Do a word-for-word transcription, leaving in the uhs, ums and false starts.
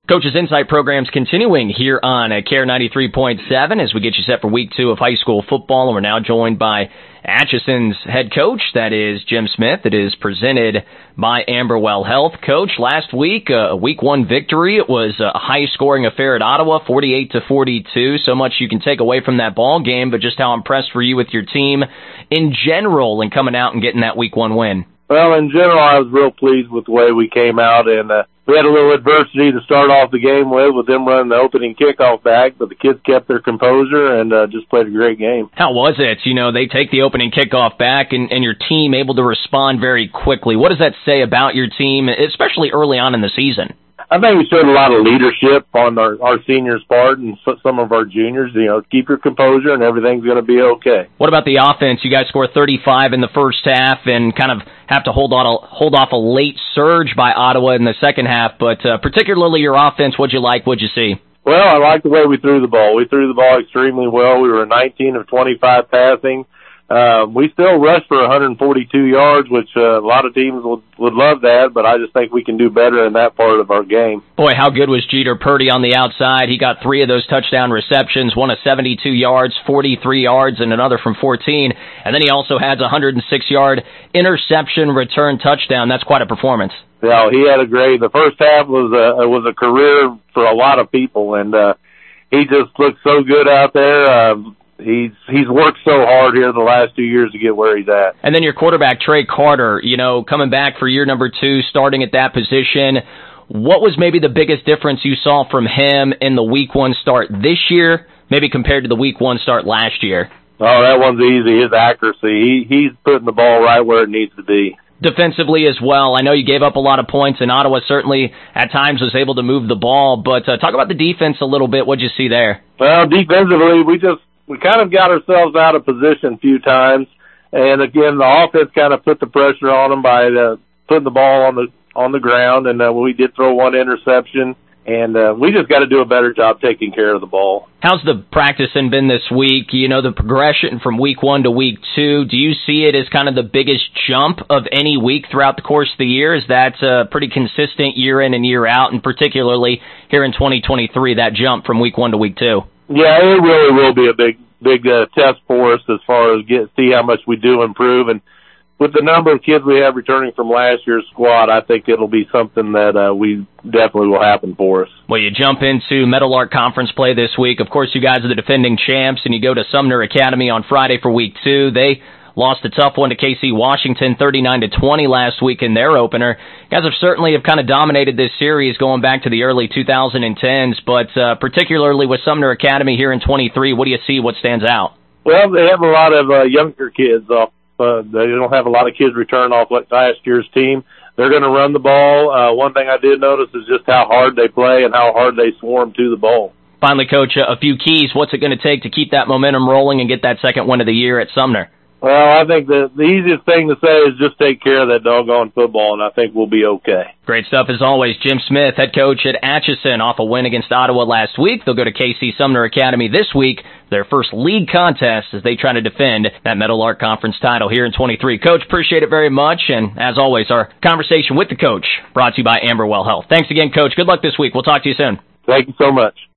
Coach's Insight program's continuing here on uh, Care ninety-three point seven as we get you set for week two of high school football, and we're now joined by Atchison's head coach, that is Jim Smith. It is presented by Amberwell Health. Coach, last week, uh, a week one victory. It was a high-scoring affair at Ottawa, forty-eight to forty-two. So much you can take away from that ball game, but just how impressed were you with your team in general and coming out and getting that week one win? Well, in general, I was real pleased with the way we came out, and uh, we had a little adversity to start off the game with, with them running the opening kickoff back, but the kids kept their composure and uh, just played a great game. How was it? You know, they take the opening kickoff back, and, and your team able to respond very quickly. What does that say about your team, especially early on in the season? I think we showed a lot of leadership on our, our seniors' part and some of our juniors. You know, keep your composure and everything's going to be okay. What about the offense? You guys score thirty-five in the first half and kind of have to hold on a, hold off a late surge by Ottawa in the second half, but uh, particularly your offense, what'd you like, what'd you see? Well, I like the way we threw the ball. We threw the ball extremely well. We were nineteen of twenty-five passing. Uh, we still rushed for one hundred forty-two yards, which uh, a lot of teams would, would love that, but I just think we can do better in that part of our game. Boy, how good was Jeter Purdy on the outside? He got three of those touchdown receptions, one of seventy-two yards, forty-three yards, and another from fourteen. And then he also has a one hundred six yard interception return touchdown. That's quite a performance. Yeah, he had a great, the first half was a, was a career for a lot of people, and uh, he just looked so good out there. Uh, He's he's worked so hard here the last two years to get where he's at. And then your quarterback, Trey Carter, you know, coming back for year number two, starting at that position. What was maybe the biggest difference you saw from him in the week one start this year, maybe compared to the week one start last year? Oh, that one's easy, his accuracy. He He's putting the ball right where it needs to be. Defensively as well. I know you gave up a lot of points, and Ottawa certainly at times was able to move the ball, but uh, talk about the defense a little bit. What'd you see there? Well, defensively, we just we kind of got ourselves out of position a few times, and again, the offense kind of put the pressure on them by uh, putting the ball on the on the ground, and uh, we did throw one interception, and uh, we just got to do a better job taking care of the ball. How's the practicing been this week? You know, the progression from week one to week two, do you see it as kind of the biggest jump of any week throughout the course of the year? Is that uh, pretty consistent year in and year out, and particularly here in twenty twenty-three, that jump from week one to week two? Yeah, it really will be a big, big uh, test for us as far as get see how much we do improve. And with the number of kids we have returning from last year's squad, I think it'll be something that uh, we definitely will happen for us. Well, you jump into Meadowlark Conference play this week. Of course, you guys are the defending champs, and you go to Sumner Academy on Friday for week two. They lost a tough one to K C Washington, thirty-nine to twenty last week in their opener. You guys have certainly have kind of dominated this series going back to the early two thousand tens, but uh, particularly with Sumner Academy here in twenty-three, what do you see, what stands out? Well, they have a lot of uh, younger kids off. Uh, they don't have a lot of kids return off like last year's team. They're going to run the ball. Uh, one thing I did notice is just how hard they play and how hard they swarm to the ball. Finally, Coach, a few keys. What's it going to take to keep that momentum rolling and get that second win of the year at Sumner? Well, I think the, the easiest thing to say is just take care of that doggone football, and I think we'll be okay. Great stuff as always. Jim Smith, head coach at Atchison, off a win against Ottawa last week. They'll go to K C Sumner Academy this week, their first league contest as they try to defend that Meadowlark Conference title here in twenty-three. Coach, appreciate it very much, and as always, our conversation with the coach brought to you by Amberwell Health. Thanks again, Coach. Good luck this week. We'll talk to you soon. Thank you so much.